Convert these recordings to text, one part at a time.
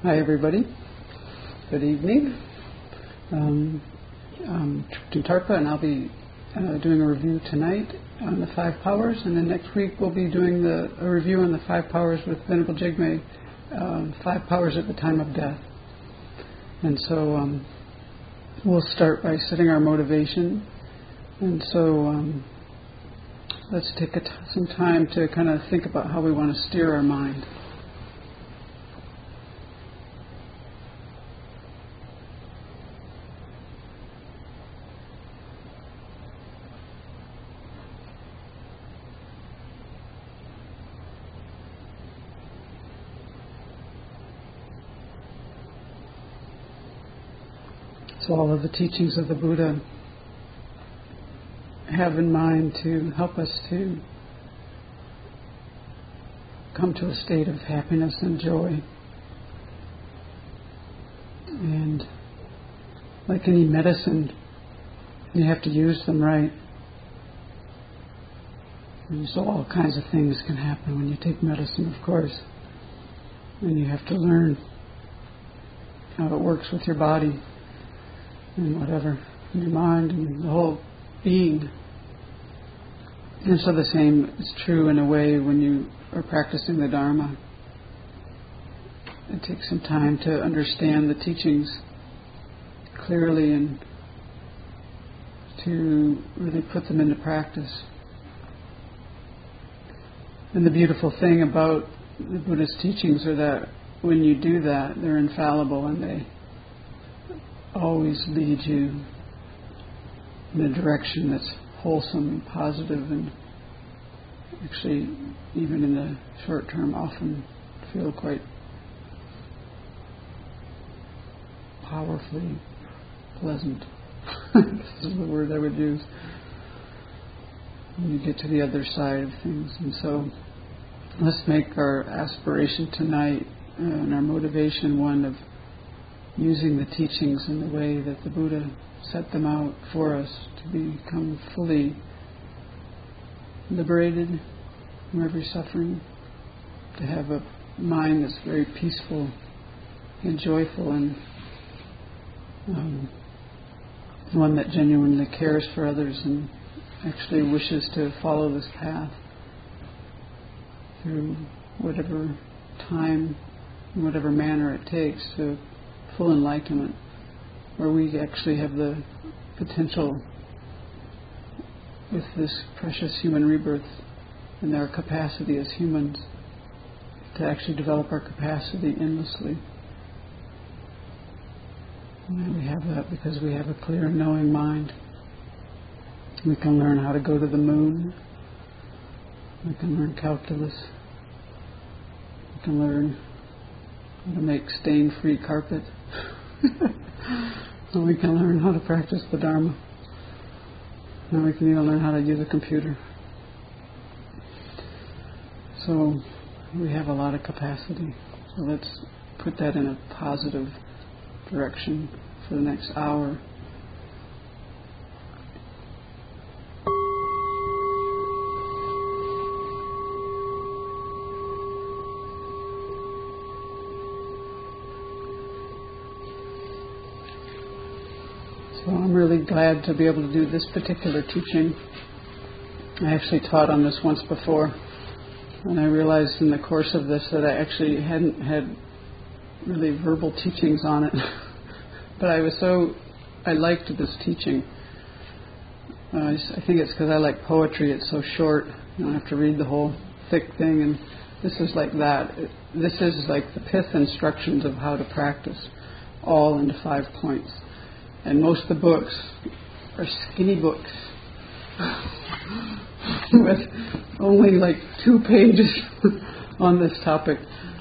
Hi everybody, good evening. I'm Tripti Tarpa, and I'll be doing a review tonight on the 5 powers, and then next week we'll be doing a review on the 5 powers with Venerable Jigme, 5 powers at the time of death. And so we'll start by setting our motivation, and so let's take some time to kind of think about how we want to steer our mind. So all of the teachings of the Buddha have in mind to help us to come to a state of happiness and joy. And like any medicine, you have to use them right. And so all kinds of things can happen when you take medicine, of course. And you have to learn how it works with your body and whatever, in your mind and the whole being. And so the same is true in a way when you are practicing the Dharma. It takes some time to understand the teachings clearly and to really put them into practice. And the beautiful thing about the Buddhist teachings are that when you do that, they're infallible and they always lead you in a direction that's wholesome and positive, and actually even in the short term often feel quite powerfully pleasant. This is the word I would use when you get to the other side of things. And so let's make our aspiration tonight and our motivation one of using the teachings in the way that the Buddha set them out for us to become fully liberated from every suffering, to have a mind that's very peaceful and joyful, and one that genuinely cares for others and actually wishes to follow this path through whatever time, in whatever manner it takes to full enlightenment, where we actually have the potential with this precious human rebirth and our capacity as humans to actually develop our capacity endlessly. And we have that because we have a clear knowing mind. We can learn how to go to the moon. We can learn calculus. We can learn how to make stain-free carpet. And we can learn how to practice the Dharma. And we can even learn how to use a computer. So we have a lot of capacity. So let's put that in a positive direction for the next hour. So I'm really glad to be able to do this particular teaching. I actually taught on this once before, and I realized in the course of this that I actually hadn't had really verbal teachings on it. But I liked this teaching. I think it's because I like poetry. It's so short. You don't have to read the whole thick thing, and this is like that. This is like the pith instructions of how to practice, all into 5 points. And most of the books are skinny books with only like 2 pages on this topic.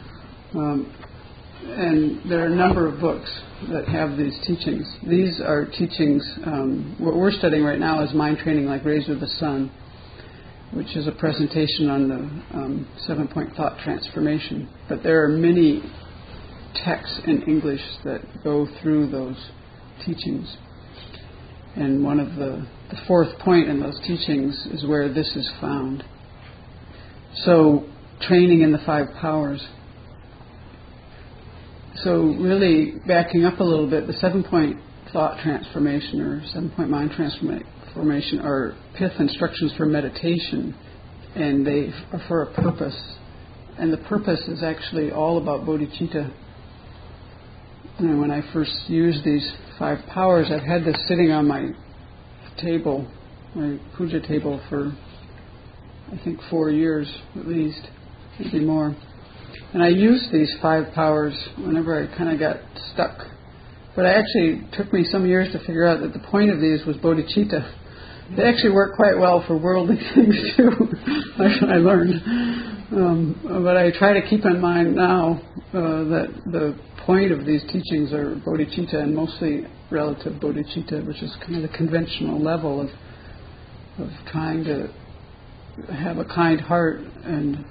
And there are a number of books that have these teachings. These are teachings, what we're studying right now is Mind Training Like Rays of the Sun, which is a presentation on the 7-point thought transformation. But there are many texts in English that go through those teachings. And one of the 4th point in those teachings is where this is found. So, training in the 5 powers. So really backing up a little bit, the 7-point thought transformation or 7-point mind transformation are pith instructions for meditation, and they are for a purpose. And the purpose is actually all about bodhicitta. And when I first used these 5 powers, I've had this sitting on my table, my puja table, for I think 4 years at least, maybe more. And I used these 5 powers whenever I kind of got stuck. But it actually took me some years to figure out that the point of these was bodhicitta. They actually work quite well for worldly things too, I learned. But I try to keep in mind now that the point of these teachings are bodhicitta, and mostly relative bodhicitta, which is kind of the conventional level of trying to have a kind heart and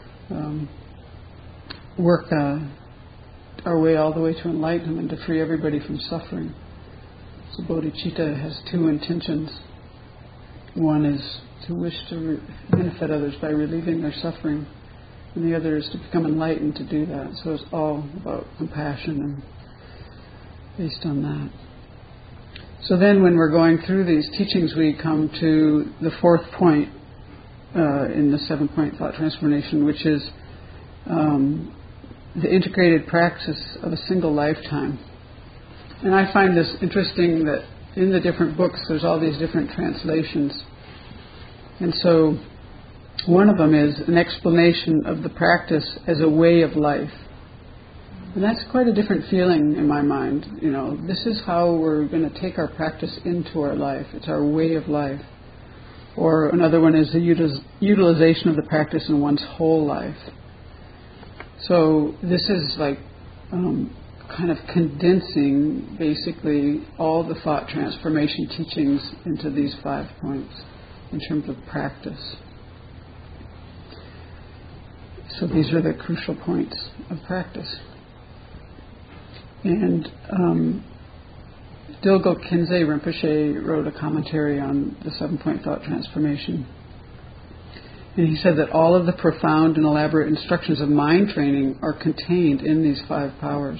work our way all the way to enlightenment, to free everybody from suffering. So bodhicitta has 2 intentions. One is to wish to benefit others by relieving their suffering, and the other is to become enlightened to do that. So it's all about compassion and based on that. So then when we're going through these teachings, we come to the 4th point in the 7-point thought transformation, which is the integrated practice of a single lifetime. And I find this interesting that in the different books there's all these different translations. And so one of them is an explanation of the practice as a way of life. And that's quite a different feeling in my mind. You know, this is how we're going to take our practice into our life. It's our way of life. Or another one is the utilization of the practice in one's whole life. So this is like kind of condensing basically all the thought transformation teachings into these 5 points in terms of practice. So these are the crucial points of practice. And Dilgo Khyentse Rinpoche wrote a commentary on the 7-point thought transformation. And he said that all of the profound and elaborate instructions of mind training are contained in these 5 powers.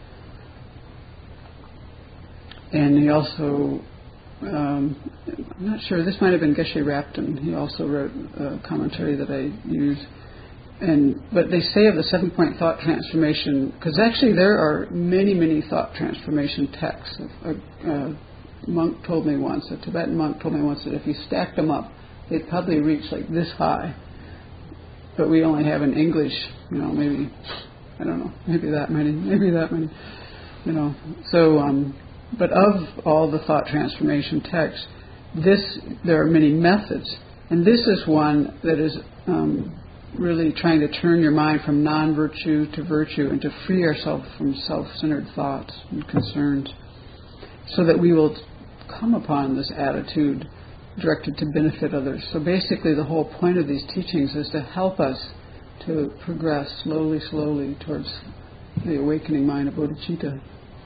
And he also, I'm not sure, this might have been Geshe Rapton. He also wrote a commentary that I use. But they say of the 7-point thought transformation, because actually there are many, many thought transformation texts. A monk told me once, a Tibetan monk told me once, that if you stacked them up, they'd probably reach like this high. But we only have in English, maybe, I don't know, maybe that many, So, but of all the thought transformation texts, there are many methods. And this is one that is really trying to turn your mind from non-virtue to virtue and to free ourselves from self-centered thoughts and concerns, so that we will come upon this attitude directed to benefit others. So basically the whole point of these teachings is to help us to progress slowly towards the awakening mind of bodhicitta.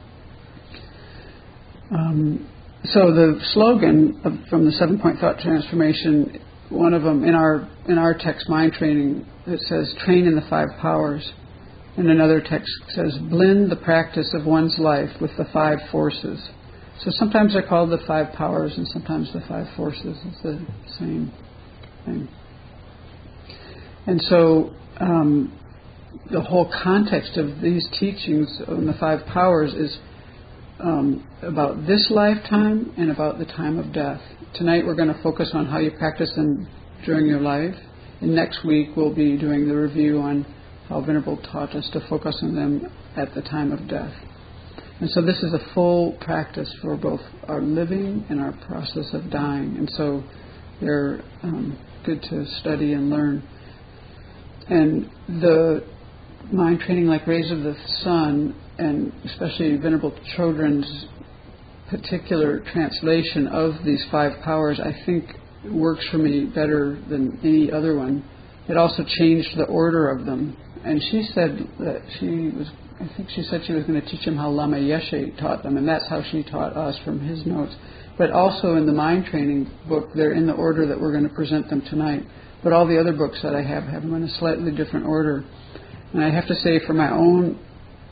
So the slogan from the 7-point thought transformation, one of them in our text, Mind Training, it says, train in the 5 powers. And another text says, blend the practice of one's life with the 5 forces. So sometimes they're called the 5 powers, and sometimes the 5 forces. It's the same thing. And so the whole context of these teachings on the 5 powers is about this lifetime and about the time of death. Tonight we're going to focus on how you practice them during your life. And next week we'll be doing the review on how Venerable taught us to focus on them at the time of death. And so this is a full practice for both our living and our process of dying. And so they're good to study and learn. And the mind training like Rays of the Sun, and especially Venerable Chodron's particular translation of these 5 powers, I think works for me better than any other one. It also changed the order of them. And she said that I think she said she was going to teach him how Lama Yeshe taught them, and that's how she taught us from his notes. But also in the mind training book, they're in the order that we're going to present them tonight. But all the other books that I have them in a slightly different order. And I have to say, for my own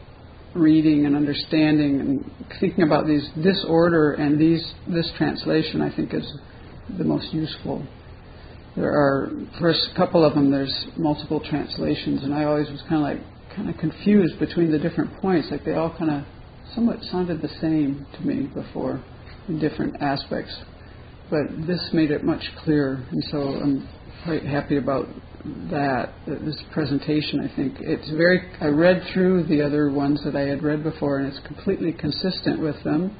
reading and understanding and thinking about this order and this translation, I think, is the most useful. There are, first couple of them, there's multiple translations, and I always was kind of confused between the different points. Like they all kind of somewhat sounded the same to me before in different aspects. But this made it much clearer, and so I'm quite happy about that, this presentation. I think it's I read through the other ones that I had read before, and it's completely consistent with them,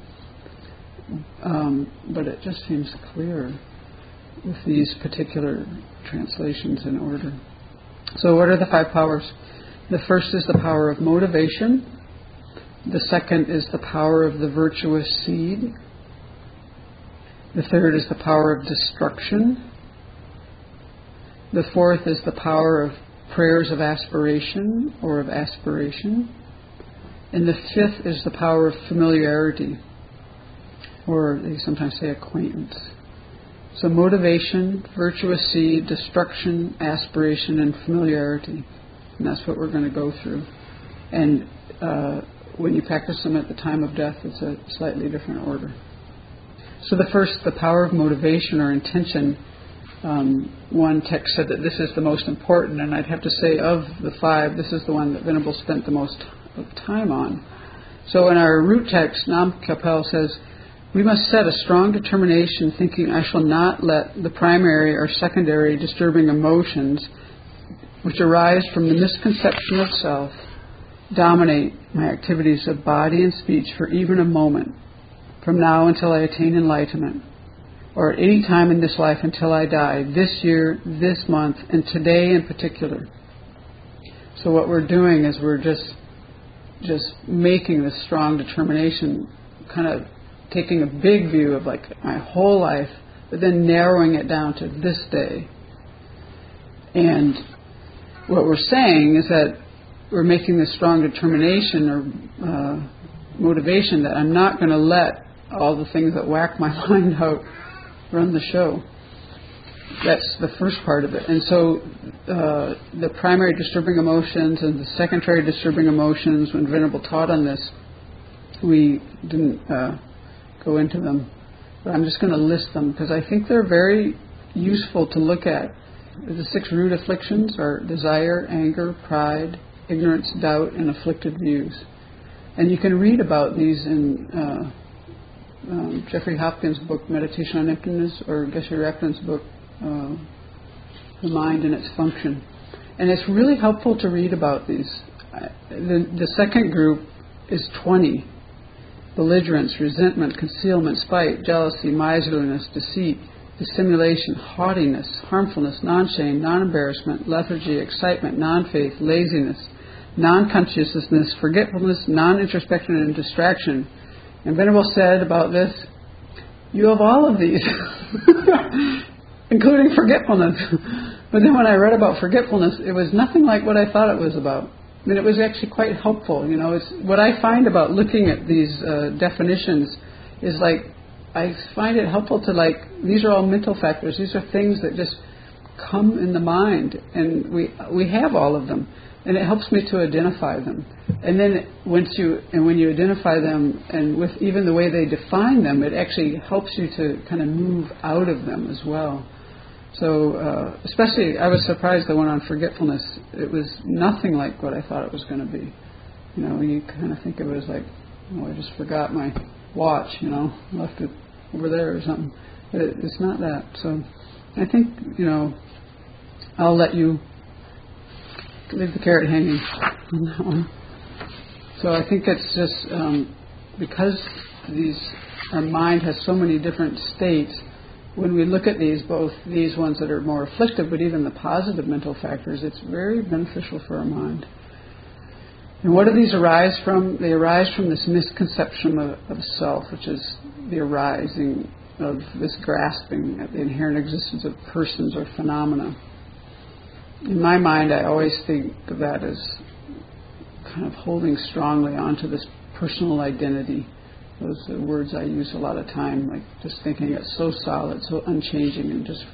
but it just seems clear with these particular translations in order. So what are the 5 powers? The first is the power of motivation. The second is the power of the virtuous seed. The third is the power of destruction. The fourth is the power of prayers of aspiration or of aspiration. And the fifth is the power of familiarity, or they sometimes say acquaintance. So motivation, virtuous seed, destruction, aspiration, and familiarity. And that's what we're going to go through. And when you practice them at the time of death, it's a slightly different order. So the power of motivation or intention. One text said that this is the most important, and I'd have to say of the 5, this is the one that Venerable spent the most time on. So in our root text, Nam Kyapel says, we must set a strong determination thinking I shall not let the primary or secondary disturbing emotions which arise from the misconception of self dominate my activities of body and speech for even a moment, from now until I attain enlightenment, or at any time in this life until I die, this year, this month, and today in particular. So what we're doing is we're just making this strong determination, kind of taking a big view of like my whole life, but then narrowing it down to this day. And what we're saying is that we're making this strong determination or motivation that I'm not going to let all the things that whack my mind out run the show. That's the first part of it. And so the primary disturbing emotions and the secondary disturbing emotions, when Venerable taught on this, we didn't go into them. But I'm just going to list them because I think they're very useful to look at. The 6 root afflictions are desire, anger, pride, ignorance, doubt, and afflicted views. And you can read about these in Jeffrey Hopkins' book, Meditation on Emptiness, or Geshe Rakden's book, The Mind and Its Function. And it's really helpful to read about these. The second group is 20. Belligerence, resentment, concealment, spite, jealousy, miserliness, deceit, dissimulation, haughtiness, harmfulness, non-shame, non-embarrassment, lethargy, excitement, non-faith, laziness, non-consciousness, forgetfulness, non-introspection, and distraction. And Venerable said about this, you have all of these, including forgetfulness. But then when I read about forgetfulness, it was nothing like what I thought it was about. I mean, it was actually quite helpful. You know, it's what I find about looking at these definitions is like, I find it helpful to like, these are all mental factors. These are things that just come in the mind, and we have all of them, and it helps me to identify them. And then when you identify them, and with even the way they define them, it actually helps you to kind of move out of them as well. So, especially, I was surprised the one on forgetfulness. It was nothing like what I thought it was going to be. You know, you kind of think of it as like, oh, I just forgot my watch, you know, left it over there or something. But it's not that. So, I think, you know, I'll let you leave the carrot hanging on that one. So I think it's just because our mind has so many different states. When we look at these, both these ones that are more afflictive, but even the positive mental factors, it's very beneficial for our mind. And what do these arise from? They arise from this misconception of self, which is the arising of this grasping at the inherent existence of persons or phenomena. In my mind, I always think of that as kind of holding strongly onto this personal identity. Those are words I use a lot of time, like just thinking it's so solid, so unchanging, and just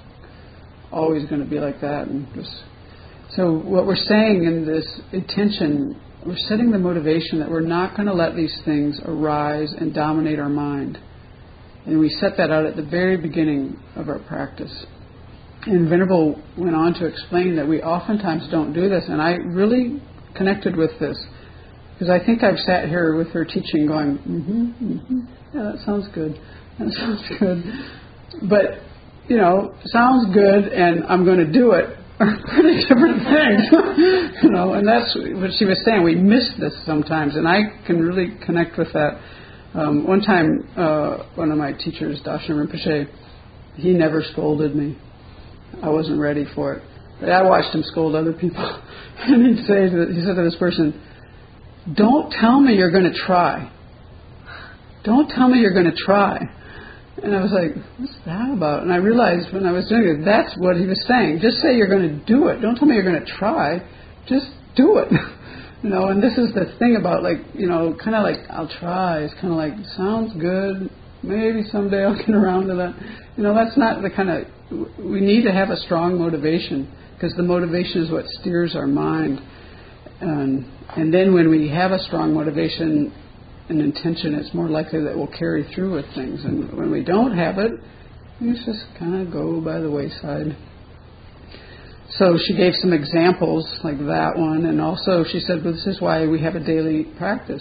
always going to be like that. And just so what we're saying in this intention we're setting the motivation that we're not going to let these things arise and dominate our mind. And we set that out at the very beginning of our practice. And Venerable went on to explain that we oftentimes don't do this, and I really connected with this, because I think I've sat here with her teaching going, yeah, that sounds good, that sounds good. But, sounds good and I'm going to do it are pretty different things. And that's what she was saying. We miss this sometimes, and I can really connect with that. One time, one of my teachers, Darshan Rinpoche, he never scolded me. I wasn't ready for it. But I watched him scold other people. And he said to this person, don't tell me you're going to try. Don't tell me you're going to try. And I was like, what's that about? And I realized when I was doing it, that's what he was saying. Just say you're going to do it. Don't tell me you're going to try. Just do it. And this is the thing about kind of like, I'll try. It's kind of like, sounds good. Maybe someday I'll get around to that. That's not the kind of, we need to have a strong motivation, because the motivation is what steers our mind. And then when we have a strong motivation and intention, it's more likely that we'll carry through with things. And when we don't have it, things just kind of go by the wayside. So she gave some examples like that one, and also she said, well, this is why we have a daily practice,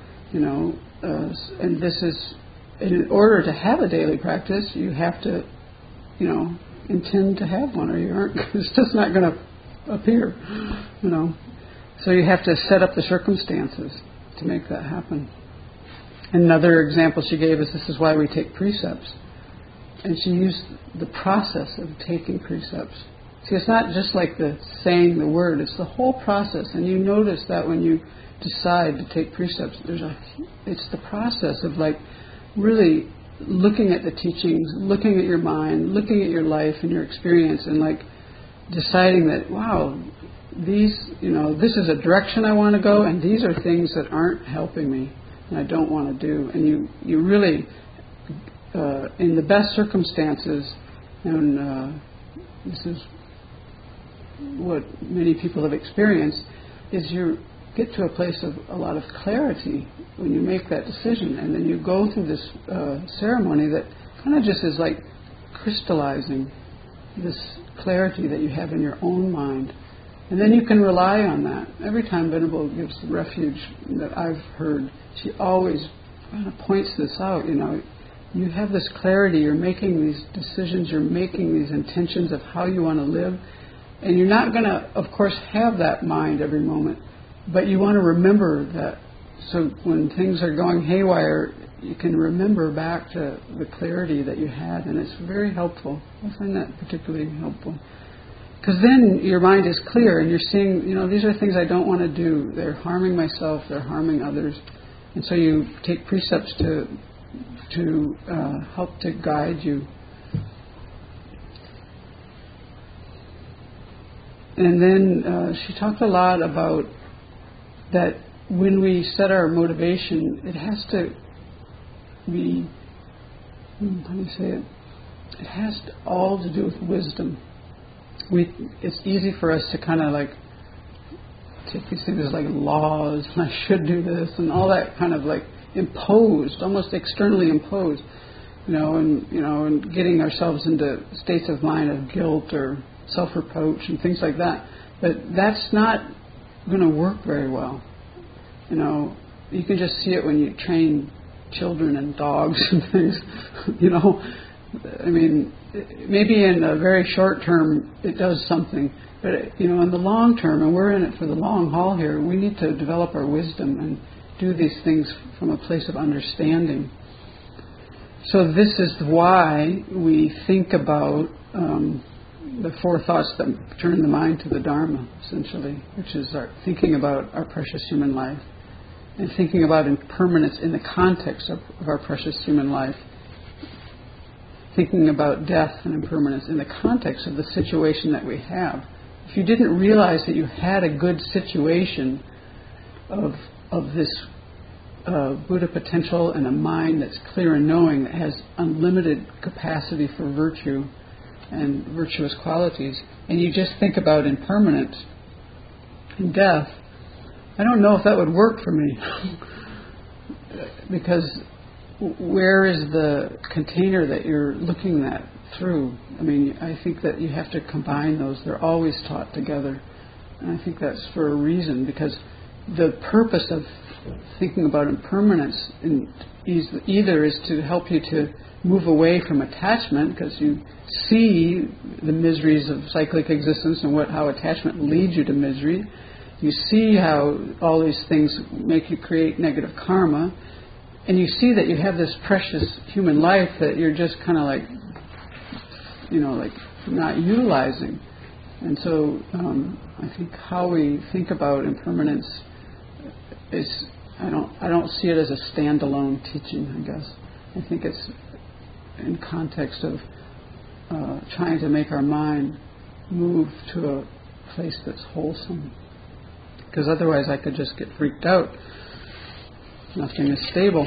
and this is, in order to have a daily practice, you have to, intend to have one, or you aren't, it's just not going to appear, So you have to set up the circumstances to make that happen. Another example she gave is, this is why we take precepts. And she used the process of taking precepts. See, it's not just like the saying the word, it's the whole process. And you notice that when you decide to take precepts, it's the process of really looking at the teachings, looking at your mind, looking at your life and your experience, and deciding that, wow, these, this is a direction I want to go, and these are things that aren't helping me and I don't want to do. And you really, in the best circumstances, and this is what many people have experienced, is you get to a place of a lot of clarity when you make that decision, and then you go through this ceremony that kind of just is like crystallizing this clarity that you have in your own mind. And then you can rely on that. Every time Venerable gives the refuge that I've heard, she always kind of points this out, you have this clarity, you're making these decisions, you're making these intentions of how you want to live, and you're not going to, of course, have that mind every moment, but you want to remember that, so when things are going haywire, you can remember back to the clarity that you had, and it's very helpful. I find that particularly helpful. Because then your mind is clear, and you're seeing, these are things I don't want to do. They're harming myself, they're harming others. And so you take precepts to help to guide you. And then she talked a lot about that when we set our motivation, it has to be, how do you say it? It has all to do with wisdom. It's easy for us to kind of take these things as laws, and I should do this, and all that kind of imposed, almost externally imposed, and getting ourselves into states of mind of guilt or self-reproach and things like that. But that's not going to work very well. You can just see it when you train children and dogs and things. I mean, maybe in a very short term it does something, but in the long term, and we're in it for the long haul here, we need to develop our wisdom and do these things from a place of understanding. So this is why we think about the four thoughts that turn the mind to the Dharma, essentially, which is thinking about our precious human life and thinking about impermanence in the context of our precious human life, thinking about death and impermanence in the context of the situation that we have. If you didn't realize that you had a good situation of this Buddha potential and a mind that's clear and knowing, that has unlimited capacity for virtue and virtuous qualities, and you just think about impermanence and death, I don't know if that would work for me. Because where is the container that you're looking at through? I mean, I think that you have to combine those. They're always taught together. And I think that's for a reason, because the purpose of thinking about impermanence either is to help you to move away from attachment, because you see the miseries of cyclic existence and how attachment leads you to misery. You see how all these things make you create negative karma, and you see that you have this precious human life that you're just kind of like, like not utilizing. And so I think how we think about impermanence is, I don't see it as a standalone teaching, I guess. I think it's in context of trying to make our mind move to a place that's wholesome. Because otherwise I could just get freaked out. Nothing is stable.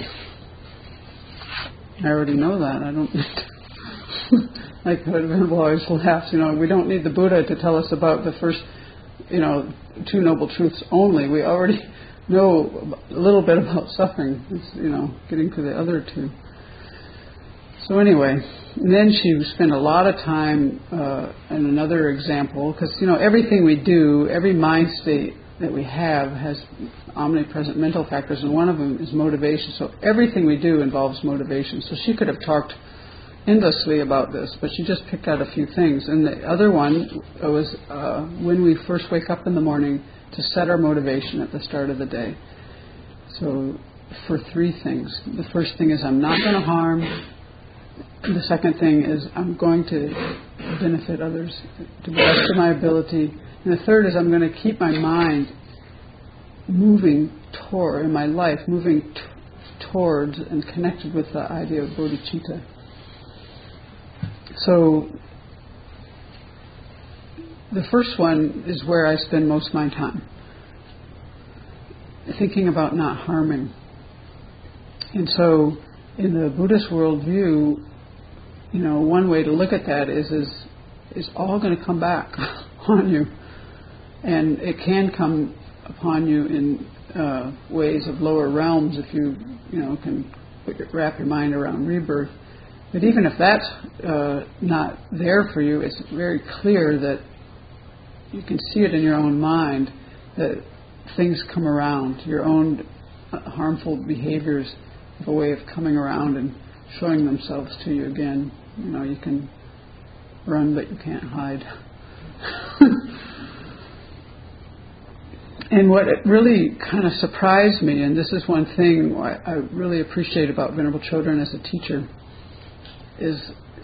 I already know that. I don't need to. Like Venerable always laughs, we don't need the Buddha to tell us about the first, two noble truths only. We already know a little bit about suffering. It's, getting to the other two. So anyway, and then she spent a lot of time in another example, because, everything we do, every mind state that we have has omnipresent mental factors, and one of them is motivation. So everything we do involves motivation. So she could have talked endlessly about this, but she just picked out a few things. And the other one was when we first wake up in the morning, to set our motivation at the start of the day. So for three things. The first thing is I'm not going to harm. The second thing is I'm going to benefit others to the best of my ability. And the third is I'm going to keep my mind moving toward, in my life, moving towards and connected with the idea of bodhicitta. So the first one is where I spend most of my time, thinking about not harming. And so in the Buddhist worldview, one way to look at that is all going to come back on you. And it can come upon you in ways of lower realms if you can wrap your mind around rebirth. But even if that's not there for you, it's very clear that you can see it in your own mind that things come around. Your own harmful behaviors have a way of coming around and showing themselves to you again. You can run, but you can't hide. And what really kind of surprised me, and this is one thing I really appreciate about Venerable Chodron as a teacher, is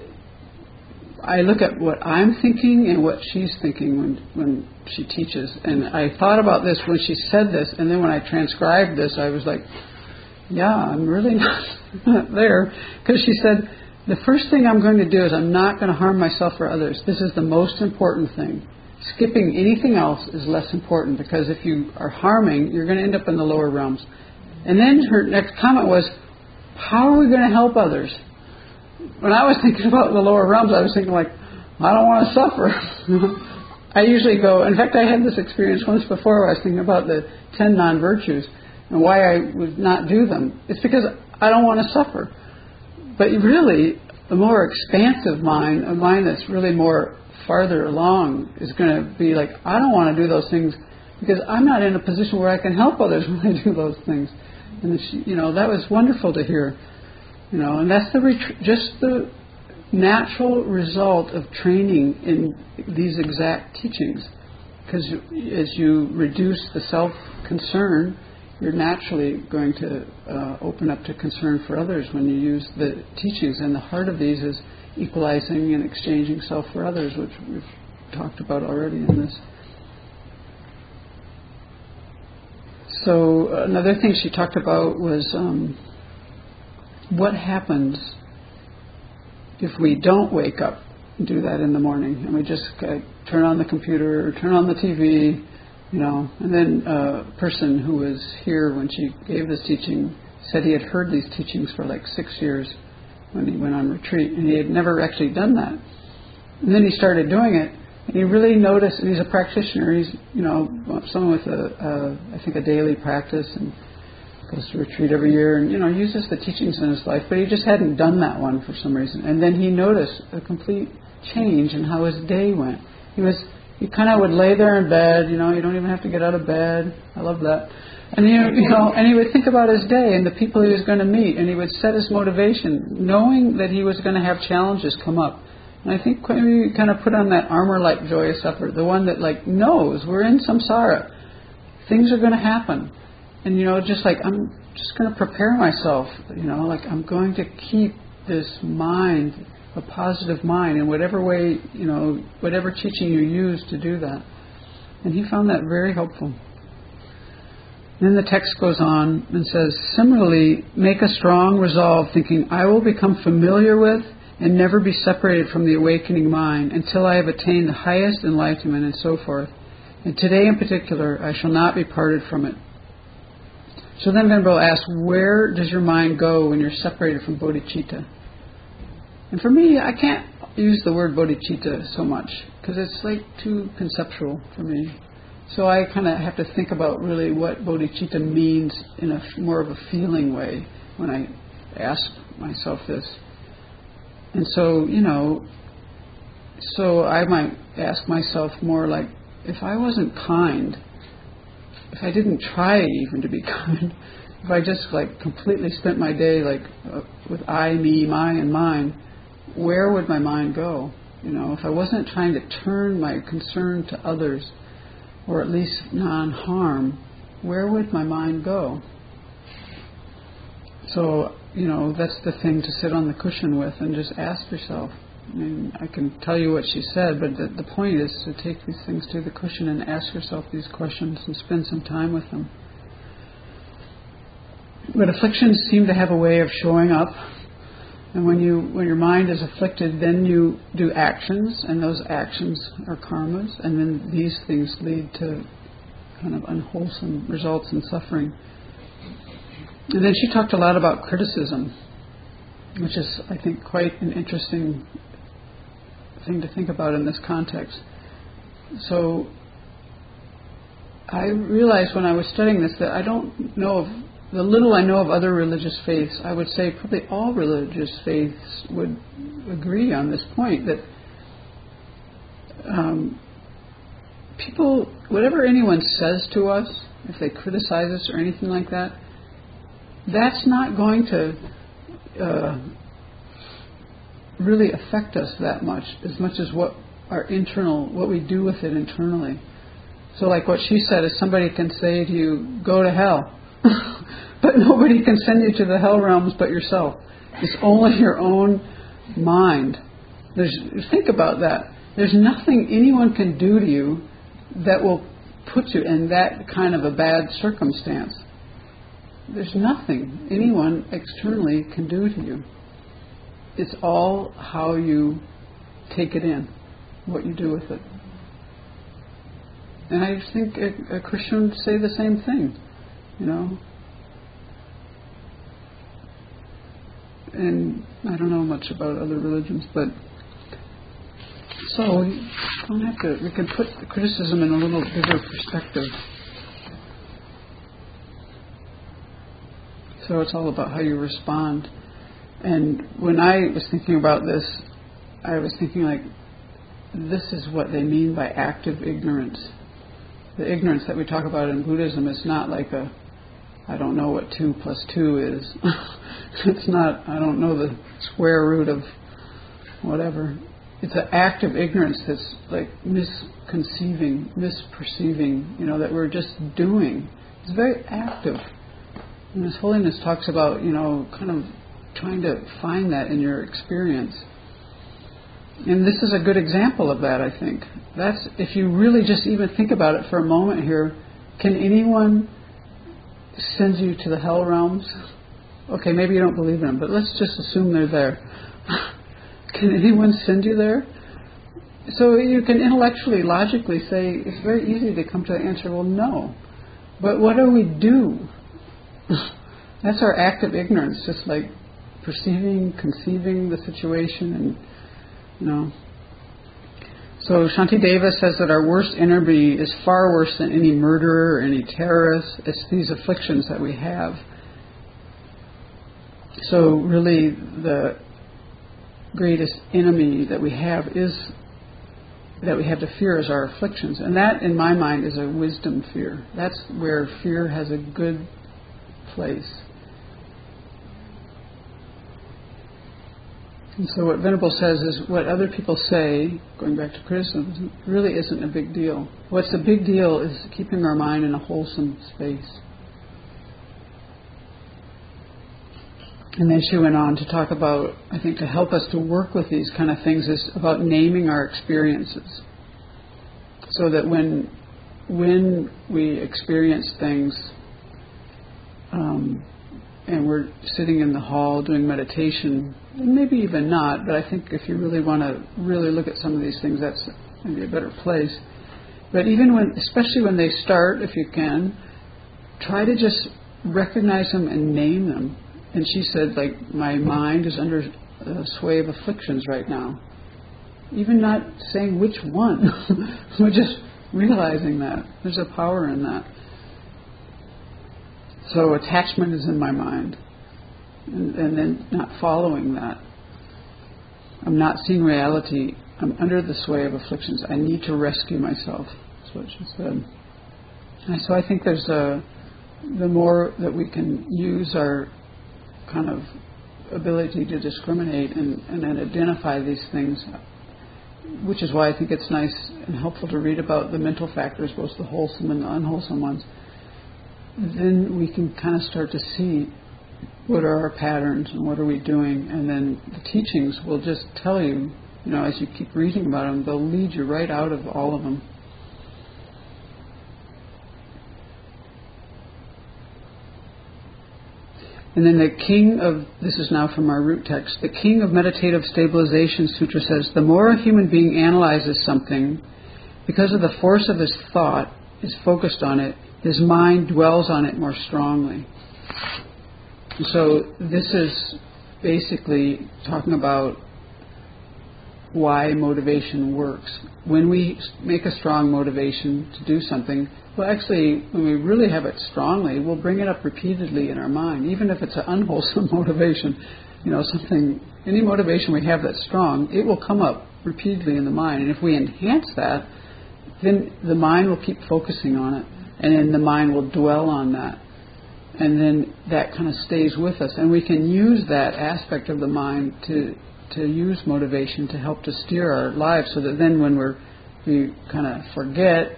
I look at what I'm thinking and what she's thinking when she teaches. And I thought about this when she said this, and then when I transcribed this, I was like, yeah, I'm really not there. Because she said, the first thing I'm going to do is I'm not going to harm myself or others. This is the most important thing. Skipping anything else is less important, because if you are harming, you're going to end up in the lower realms. And then her next comment was, how are we going to help others? When I was thinking about the lower realms, I was thinking like, I don't want to suffer. I usually go, in fact, I had this experience once before where I was thinking about the 10 non-virtues and why I would not do them. It's because I don't want to suffer. But really, the more expansive mind, a mind that's really more farther along, is going to be like, I don't want to do those things because I'm not in a position where I can help others when I do those things. And that was wonderful to hear. And that's just the natural result of training in these exact teachings. Because as you reduce the self-concern, you're naturally going to open up to concern for others when you use the teachings. And the heart of these is equalizing and exchanging self for others, which we've talked about already in this. So another thing she talked about was what happens if we don't wake up and do that in the morning, and we just turn on the computer or turn on the TV, And then a person who was here when she gave this teaching said he had heard these teachings for like 6 years when he went on retreat, and he had never actually done that. And then he started doing it, And he really noticed, and he's a practitioner, he's, someone with I think a daily practice, and goes to retreat every year, and, uses the teachings in his life, but he just hadn't done that one for some reason. And then he noticed a complete change in how his day went. He kind of would lay there in bed, you don't even have to get out of bed. I love that. And and he would think about his day and the people he was going to meet, and he would set his motivation, knowing that he was going to have challenges come up. And I think we kind of put on that armor like joyous effort, the one that knows we're in samsara. Things are going to happen. And just I'm just going to prepare myself, I'm going to keep this mind, a positive mind, in whatever way, whatever teaching you use to do that. And he found that very helpful. Then the text goes on and says, similarly, make a strong resolve thinking, I will become familiar with and never be separated from the awakening mind until I have attained the highest enlightenment, and so forth. And today in particular, I shall not be parted from it. So then Venerable asks, where does your mind go when you're separated from bodhicitta? And for me, I can't use the word bodhicitta so much, because it's too conceptual for me. So I kind of have to think about really what bodhicitta means in a more of a feeling way when I ask myself this. And so, so I might ask myself more if I wasn't kind, if I didn't try even to be kind, if I just completely spent my day with I, me, my, and mine, where would my mind go? If I wasn't trying to turn my concern to others, or at least non-harm, where would my mind go? So, that's the thing to sit on the cushion with and just ask yourself. I mean, I can tell you what she said, but the point is to take these things to the cushion and ask yourself these questions and spend some time with them. But afflictions seem to have a way of showing up. And when your mind is afflicted, then you do actions, and those actions are karmas, and then these things lead to kind of unwholesome results and suffering. And then she talked a lot about criticism, which is, I think, quite an interesting thing to think about in this context. So I realized when I was studying this that I don't know of the little I know of other religious faiths. I would say probably all religious faiths would agree on this point, that people, whatever anyone says to us, if they criticize us or anything like that, that's not going to really affect us that much, as much as what we do with it internally. So what she said is, somebody can say to you, go to hell. But nobody can send you to the hell realms but yourself. It's only your own mind. Think about that. There's nothing anyone can do to you that will put you in that kind of a bad circumstance. There's nothing anyone externally can do to you. It's all how you take it in, what you do with it. And I think a Christian would say the same thing, And I don't know much about other religions, but so we can put the criticism in a little bigger perspective. So it's all about how you respond. And when I was thinking about this, I was thinking this is what they mean by active ignorance. The ignorance that we talk about in Buddhism is not I don't know what 2 + 2 is. It's not, I don't know the square root of whatever. It's an active ignorance that's misconceiving, misperceiving, that we're just doing. It's very active. And His Holiness talks about, kind of trying to find that in your experience. And this is a good example of that, I think. That's, if you really just even think about it for a moment here, can anyone send you to the hell realms? Okay, maybe you don't believe in them, but let's just assume they're there. Can anyone send you there? So you can intellectually, logically say, it's very easy to come to the answer, well, no. But what do we do? That's our active ignorance, just perceiving, conceiving the situation, and So Shantideva says that our worst enemy is far worse than any murderer or any terrorist. It's these afflictions that we have. So really the greatest enemy that we have to fear is our afflictions. And that, in my mind, is a wisdom fear. That's where fear has a good place. And so what Venerable says is what other people say, going back to criticism, really isn't a big deal. What's a big deal is keeping our mind in a wholesome space. And then she went on to talk about, I think to help us to work with these kind of things is about naming our experiences. So that when we experience things, and we're sitting in the hall doing meditation, and maybe even not, but I think if you really want to really look at some of these things, that's maybe a better place. But even especially when they start, if you can, try to just recognize them and name them. And she said, like, my mind is under the sway of afflictions right now. Even not saying which one, but just realizing that. There's a power in that. So attachment is in my mind. And then not following that. I'm not seeing reality. I'm under the sway of afflictions. I need to rescue myself. That's what she said. And so I think there's the more that we can use our kind of ability to discriminate and then identify these things, which is why I think it's nice and helpful to read about the mental factors, both the wholesome and the unwholesome ones. Then we can kind of start to see what are our patterns and what are we doing, and then the teachings will just tell you, as you keep reading about them, they'll lead you right out of all of them. And then the king of, this is now from our root text, the king of meditative stabilization sutra says, the more a human being analyzes something, because of the force of his thought, is focused on it, his mind dwells on it more strongly. And so this is basically talking about why motivation works. When we make a strong motivation to do something, well, actually, when we really have it strongly, we'll bring it up repeatedly in our mind, even if it's an unwholesome motivation. Any motivation we have that's strong, it will come up repeatedly in the mind. And if we enhance that, then the mind will keep focusing on it, and then the mind will dwell on that. And then that kind of stays with us. And we can use that aspect of the mind to use motivation to help to steer our lives, so that then when we kind of forget,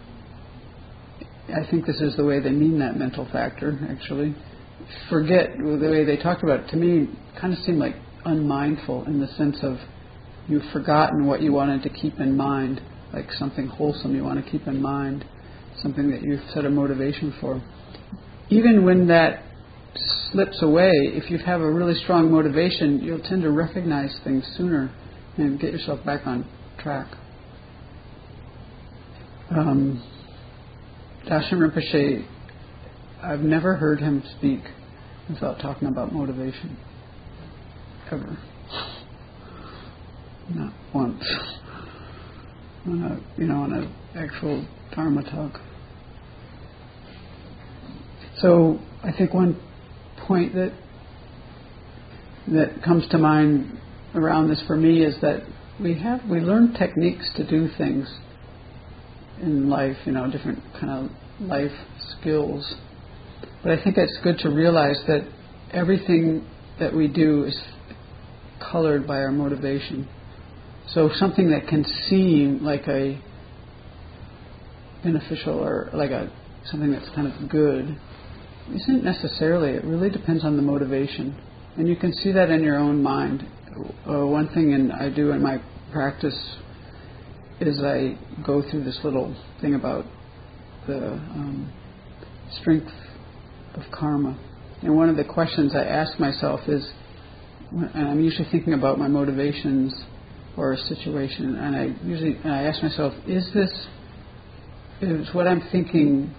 I think this is the way they mean that mental factor, actually. Forget, the way they talked about it, to me, kind of seemed like unmindful, in the sense of you've forgotten what you wanted to keep in mind, like something wholesome you want to keep in mind, something that you've set a motivation for. Even when that slips away, if you have a really strong motivation, you'll tend to recognize things sooner and get yourself back on track. Darshan Rinpoche, I've never heard him speak without talking about motivation. Ever. Not once. On an actual Dharma talk. So I think one point that comes to mind around this for me is that we learn techniques to do things in life, different kind of life skills. But I think it's good to realize that everything that we do is colored by our motivation. So something that can seem like a beneficial or like something that's kind of good isn't necessarily. It really depends on the motivation. And you can see that in your own mind. One thing I do in my practice is I go through this little thing about the strength of karma. And one of the questions I ask myself is, and I'm usually thinking about my motivations or a situation, and I ask myself, is what I'm thinking,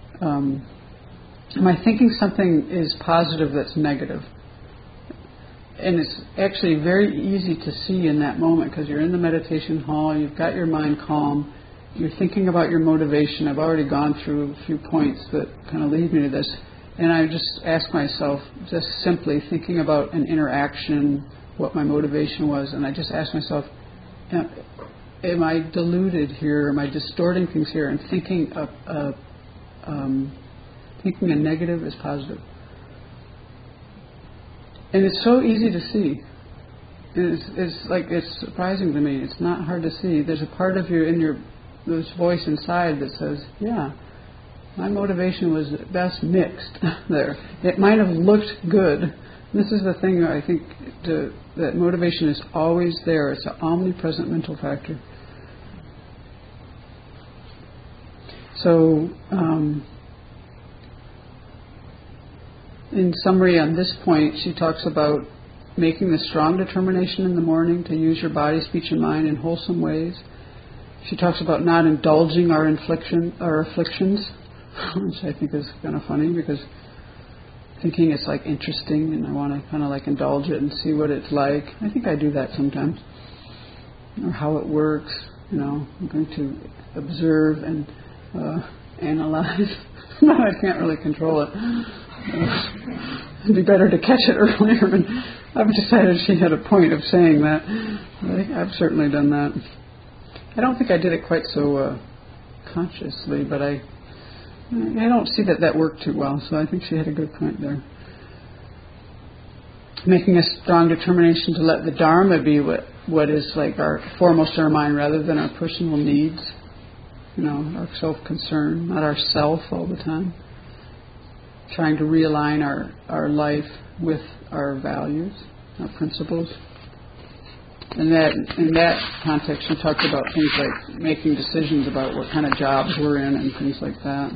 am I thinking something is positive that's negative? and it's actually very easy to see in that moment because you're in the meditation hall, you've got your mind calm, you're thinking about your motivation. I've already gone through a few points that kind of lead me to this. And I just ask myself, just simply thinking about an interaction, what my motivation was, and I just ask myself, am I deluded here? Am I distorting things here and thinking a negative as positive? And it's so easy to see. It's surprising to me. It's not hard to see. There's a part of you this voice inside that says, yeah, my motivation was at best mixed there. It might have looked good. This is the thing I think, that motivation is always there. It's an omnipresent mental factor. So, in summary on this point, she talks about making the strong determination in the morning to use your body, speech, and mind in wholesome ways. She talks about not indulging our afflictions, which I think is kind of funny because thinking it's like interesting and I want to kind of like indulge it and see what it's like. I think I do that sometimes. Or how it works, I'm going to observe and analyze. But I can't really control it. It'd be better to catch it earlier. And I've decided she had a point of saying that. I've certainly done that. I don't think I did it quite so consciously, but I don't see that worked too well, so I think she had a good point there. Making a strong determination to let the Dharma be what is like our foremost in our mind rather than our personal needs, our self-concern, not our self all the time. Trying to realign our life with our values, our principles. In that context, she talked about things like making decisions about what kind of jobs we're in and things like that.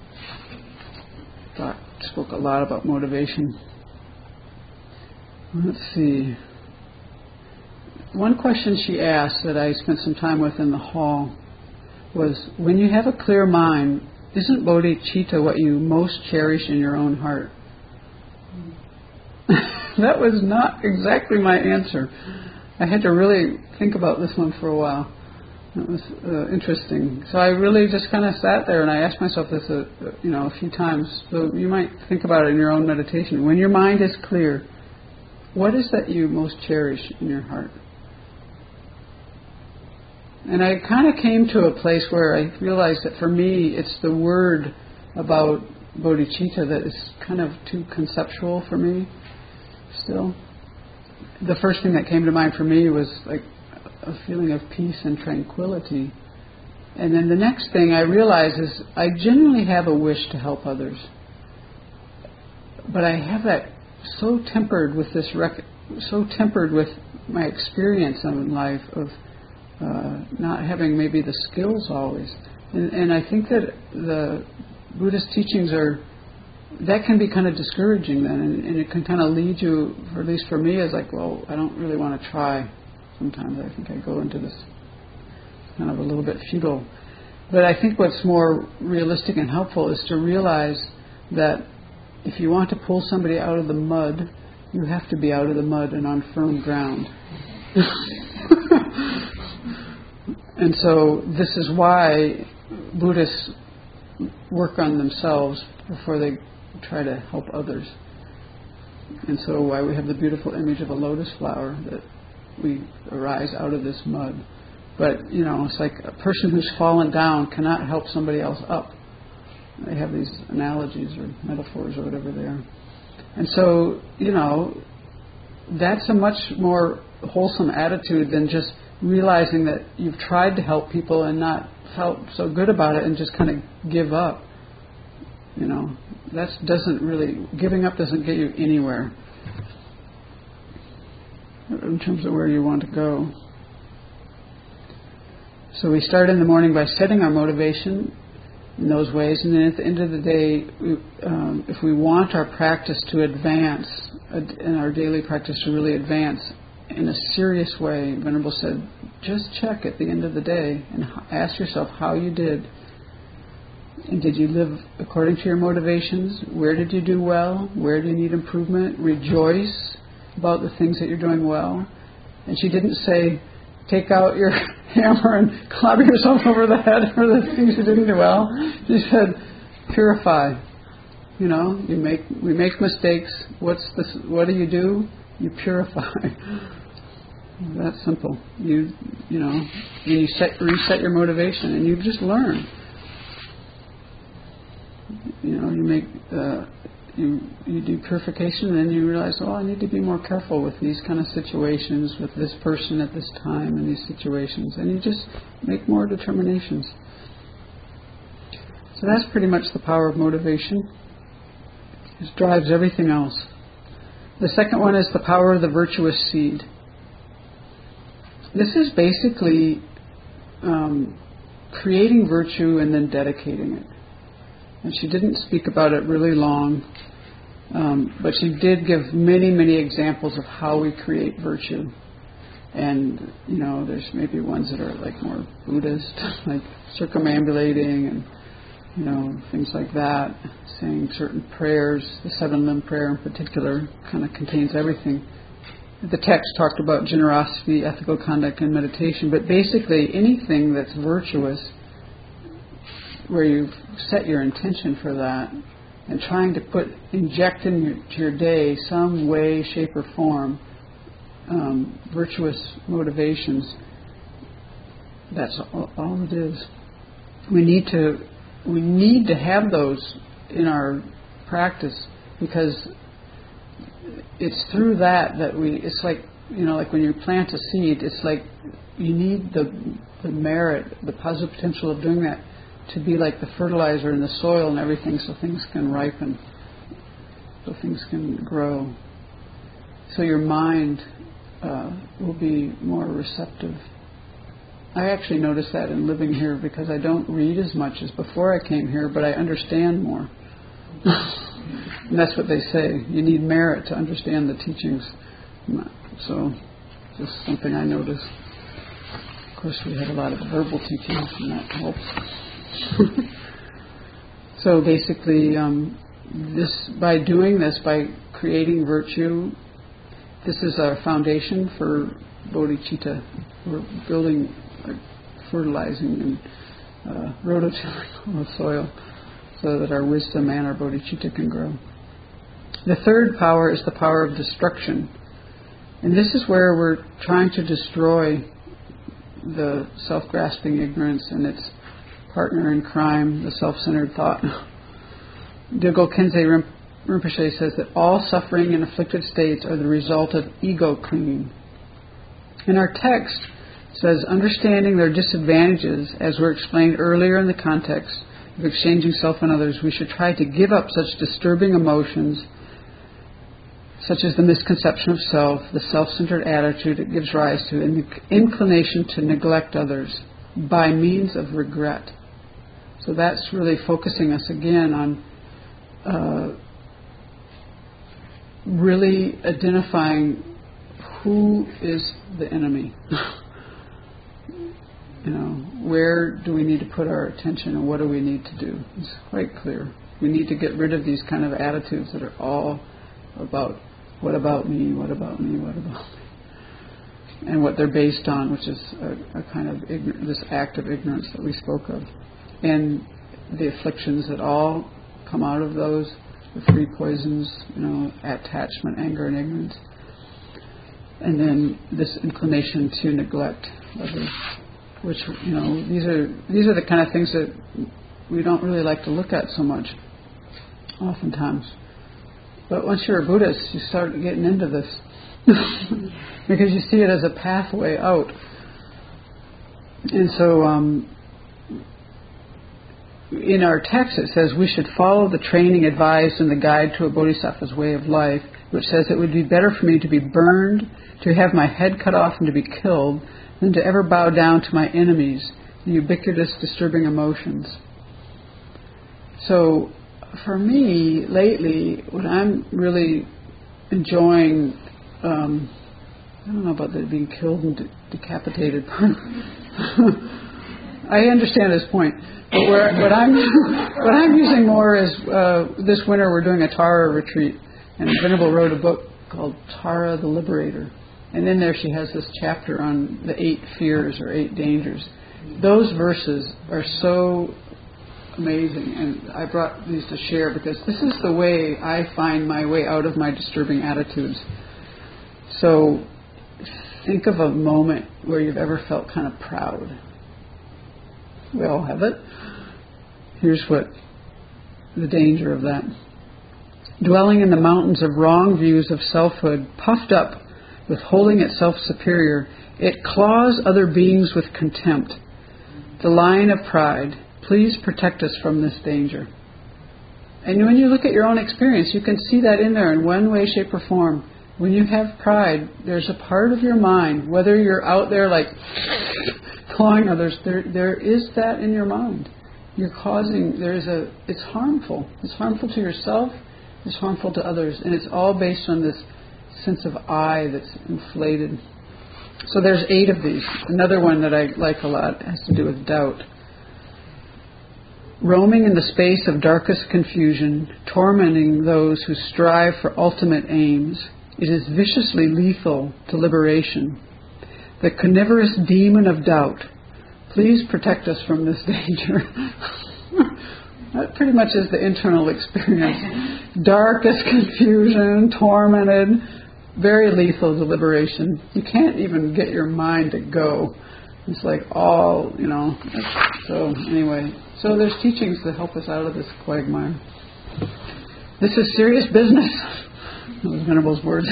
Spoke a lot about motivation. Let's see. One question she asked that I spent some time with in the hall was, when you have a clear mind, isn't bodhicitta what you most cherish in your own heart? That was not exactly my answer. I had to really think about this one for a while. It was interesting. So I really just kind of sat there and I asked myself this a few times. So you might think about it in your own meditation. When your mind is clear, what is that you most cherish in your heart? And I kind of came to a place where I realized that for me, it's the word about bodhicitta that is kind of too conceptual for me still. The first thing that came to mind for me was like a feeling of peace and tranquility. And then the next thing I realized is I genuinely have a wish to help others. But I have that so tempered with my experience in life of not having maybe the skills always. And I think that the Buddhist teachings that can be kind of discouraging then, and it can kind of lead you, or at least for me, as like, well, I don't really want to try. Sometimes I think I go into this kind of a little bit futile. But I think what's more realistic and helpful is to realize that if you want to pull somebody out of the mud, you have to be out of the mud and on firm ground. And so this is why Buddhists work on themselves before they try to help others. And so why we have the beautiful image of a lotus flower, that we arise out of this mud. But, it's like a person who's fallen down cannot help somebody else up. They have these analogies or metaphors or whatever they are. And so, that's a much more wholesome attitude than just realizing that you've tried to help people and not felt so good about it and just kind of give up. Giving up doesn't get you anywhere in terms of where you want to go. So we start in the morning by setting our motivation in those ways, and then at the end of the day, if we want our practice to advance, and our daily practice to really advance in a serious way, Venerable said, just check at the end of the day and ask yourself how you did. And did you live according to your motivations? Where did you do well? Where do you need improvement? Rejoice about the things that you're doing well. And she didn't say, take out your hammer and clobber yourself over the head for the things you didn't do well. She said, purify. We make mistakes. What do? You purify. That's simple. You reset your motivation, and you just learn. You do purification, and then you realize, I need to be more careful with these kind of situations, with this person at this time, in these situations, and you just make more determinations. So that's pretty much the power of motivation. It drives everything else. The second one is the power of the virtuous seed. This is basically creating virtue and then dedicating it. And she didn't speak about it really long, but she did give many, many examples of how we create virtue. And, there's maybe ones that are like more Buddhist, like circumambulating and, things like that, saying certain prayers. The 7-limb prayer in particular kind of contains everything. The text talked about generosity, ethical conduct, and meditation, but basically anything that's virtuous, where you've set your intention for that and trying to inject into your day some way, shape, or form virtuous motivations. That's all it is. We need to have those in our practice, because it's through that it's like, like when you plant a seed, it's like you need the merit, the positive potential of doing that to be like the fertilizer in the soil and everything, so things can ripen, so things can grow. So your mind will be more receptive. I actually notice that in living here, because I don't read as much as before I came here, but I understand more. And that's what they say. You need merit to understand the teachings. So, just something I noticed. Of course, we have a lot of verbal teachings, and that helps. So basically, by doing this, by creating virtue, this is our foundation for bodhicitta. We're building, fertilizing and rototilling the soil so that our wisdom and our bodhicitta can grow. The third power is the power of destruction. And this is where we're trying to destroy the self-grasping ignorance and its partner in crime, the self-centered thought. Dilgo Khyentse Rinpoche says that all suffering and afflicted states are the result of ego clinging. In our text, it says, understanding their disadvantages, as were explained earlier in the context of exchanging self and others, we should try to give up such disturbing emotions, such as the misconception of self, the self-centered attitude it gives rise to, and the inclination to neglect others by means of regret. So that's really focusing us again on really identifying who is the enemy. Where do we need to put our attention and what do we need to do? It's quite clear. We need to get rid of these kind of attitudes that are all about what about me, what about me, what about me, and what they're based on, which is a kind of this act of ignorance that we spoke of, and the afflictions that all come out of those, the three poisons, attachment, anger, and ignorance, and then this inclination to neglect others, which these are the kind of things that we don't really like to look at so much, oftentimes. But once you're a Buddhist, you start getting into this because you see it as a pathway out. And so in our text it says we should follow the training advised in the Guide to a Bodhisattva's Way of Life, which says it would be better for me to be burned, to have my head cut off and to be killed, than to ever bow down to my enemies, the ubiquitous disturbing emotions. So for me, lately, what I'm really enjoying, I don't know about the being killed and decapitated part. I understand his point. But what I'm using more is this winter we're doing a Tara retreat, and Venerable wrote a book called Tara the Liberator. And in there she has this chapter on the 8 fears or 8 dangers. Those verses are so amazing, and I brought these to share because this is the way I find my way out of my disturbing attitudes. So think of a moment where you've ever felt kind of proud. We all have it. Here's what the danger of that. Dwelling in the mountains of wrong views of selfhood, puffed up with holding itself superior, it claws other beings with contempt. The lion of pride, please protect us from this danger. And when you look at your own experience, you can see that in there in one way, shape, or form. When you have pride, there's a part of your mind, whether you're out there like clawing others, there is that in your mind. You're causing, it's harmful. It's harmful to yourself, it's harmful to others, and it's all based on this sense of I that's inflated. So there's 8 of these. Another one that I like a lot has to do with doubt. Roaming in the space of darkest confusion, tormenting those who strive for ultimate aims, it is viciously lethal to liberation. The carnivorous demon of doubt, please protect us from this danger. That pretty much is the internal experience. Darkest confusion, tormented, very lethal to liberation. You can't even get your mind to go. It's like all, So anyway, so there's teachings that help us out of this quagmire. This is serious business. Those Venerable's words.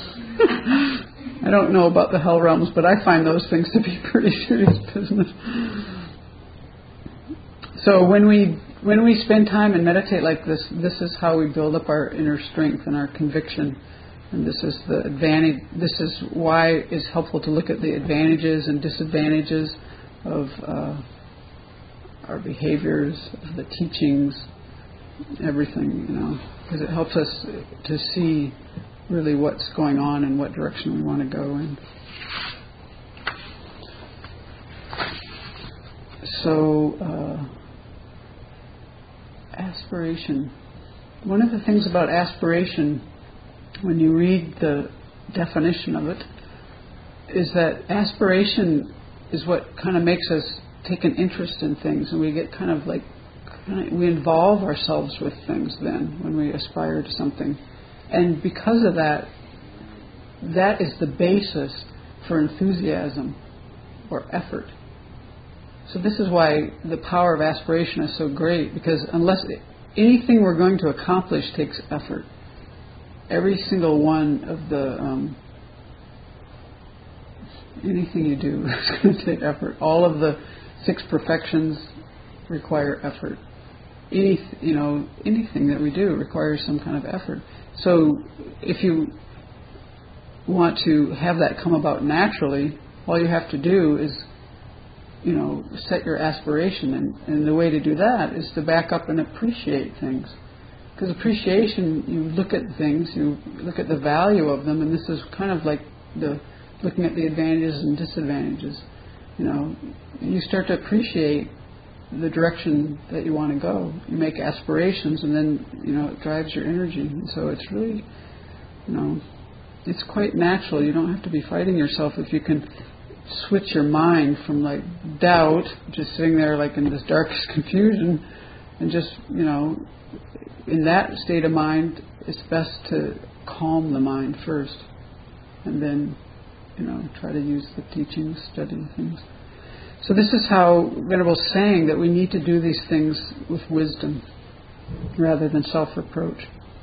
I don't know about the hell realms, but I find those things to be pretty serious business. So when we spend time and meditate like this, this is how we build up our inner strength and our conviction. And this is the advantage. This is why it's helpful to look at the advantages and disadvantages of our behaviors, of the teachings, everything, because it helps us to see really what's going on and what direction we want to go in. So, aspiration. One of the things about aspiration, when you read the definition of it, is that aspiration is what kind of makes us take an interest in things, and we get we involve ourselves with things then when we aspire to something. And because of that, that is the basis for enthusiasm or effort. So this is why the power of aspiration is so great, because unless anything we're going to accomplish takes effort. Every single one of the anything you do is going to take effort. All of the 6 perfections require effort. Anything that we do requires some kind of effort. So if you want to have that come about naturally, all you have to do is, set your aspiration. And the way to do that is to back up and appreciate things. Because appreciation, you look at things, you look at the value of them, and this is kind of like looking at the advantages and disadvantages. You start to appreciate the direction that you want to go. You make aspirations, and then, it drives your energy. And so it's really, it's quite natural. You don't have to be fighting yourself if you can switch your mind from like doubt, just sitting there like in this darkest confusion, and just, in that state of mind, it's best to calm the mind first, and then, try to use the teachings, study things. So this is how Venerable's saying that we need to do these things with wisdom rather than self-reproach.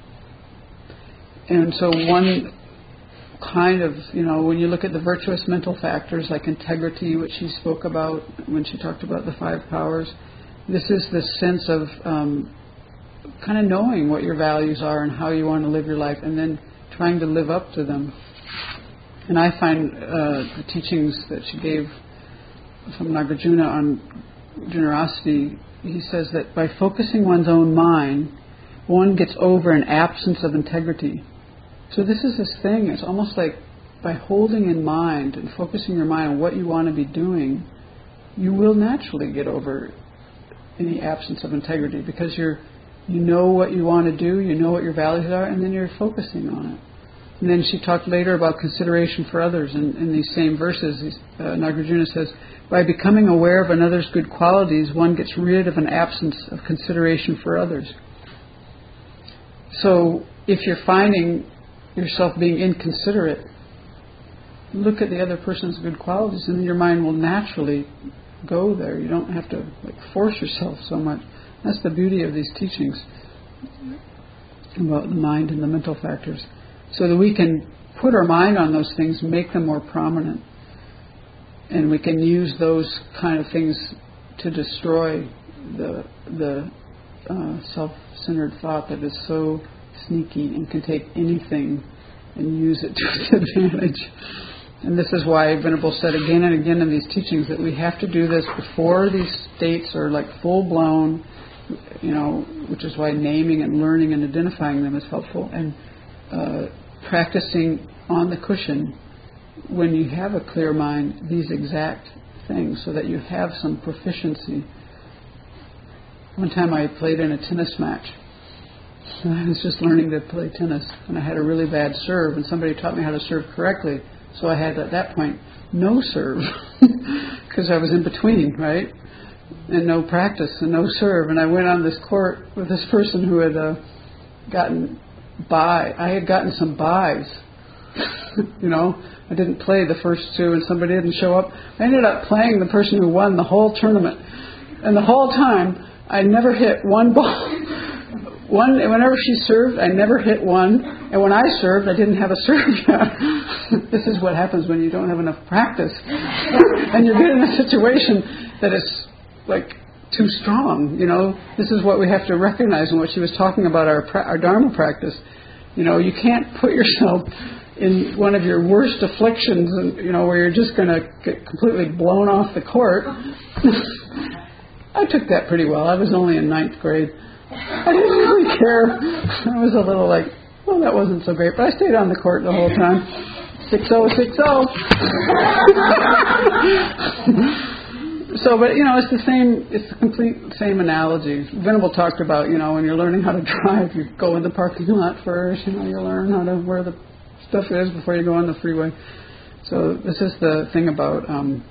And so one kind of, when you look at the virtuous mental factors like integrity, which she spoke about when she talked about the 5 powers, this is the sense of kind of knowing what your values are and how you want to live your life, and then trying to live up to them. And I find the teachings that she gave from Nagarjuna on generosity, he says that by focusing one's own mind, one gets over an absence of integrity. So this is this thing, it's almost like by holding in mind and focusing your mind on what you want to be doing, you will naturally get over any absence of integrity, because you know what you want to do, you know what your values are, and then you're focusing on it. And then she talked later about consideration for others in these same verses. Nagarjuna says, by becoming aware of another's good qualities, one gets rid of an absence of consideration for others. So if you're finding yourself being inconsiderate, look at the other person's good qualities and your mind will naturally go there. You don't have to force yourself so much. That's the beauty of these teachings about the mind and the mental factors. So that we can put our mind on those things, make them more prominent. And we can use those kind of things to destroy the self-centered thought that is so sneaky and can take anything and use it to its advantage. And this is why Venerable said again and again in these teachings that we have to do this before these states are full-blown, which is why naming and learning and identifying them is helpful, and practicing on the cushion when you have a clear mind these exact things so that you have some proficiency. One time I played in a tennis match. I was just learning to play tennis and I had a really bad serve and somebody taught me how to serve correctly. So I had at that point no serve because I was in between, right? And no practice and no serve. And I went on this court with this person who had gotten by. I had gotten some buys. I didn't play the first two and somebody didn't show up. I ended up playing the person who won the whole tournament. And the whole time, I never hit one ball. Whenever she served, I never hit one. And when I served, I didn't have a serve yet. This is what happens when you don't have enough practice. And you get in a situation that is too strong. This is what we have to recognize and what she was talking about our Dharma practice. You can't put yourself in one of your worst afflictions, and where you're just going to get completely blown off the court. I took that pretty well. I was only in 9th grade. I didn't really care. I was a little that wasn't so great, but I stayed on the court the whole time. 6-0, 6-0. So, but it's the same. It's the complete same analogy. Venerable talked about when you're learning how to drive, you go in the parking lot first. You learn how to where the stuff is before you go on the freeway. So this is the thing about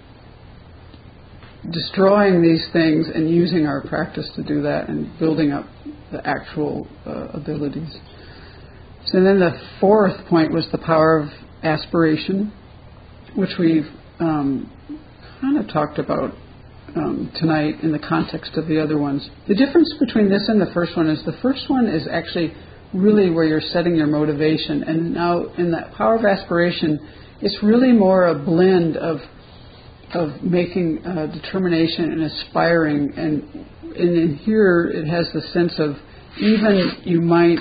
destroying these things and using our practice to do that and building up the actual abilities. So then the fourth point was the power of aspiration, which we've kind of talked about tonight in the context of the other ones. The difference between this and the first one is the first one is actually really where you're setting your motivation, and now in that power of aspiration, it's really more a blend of making determination and aspiring, and in here it has the sense of even you might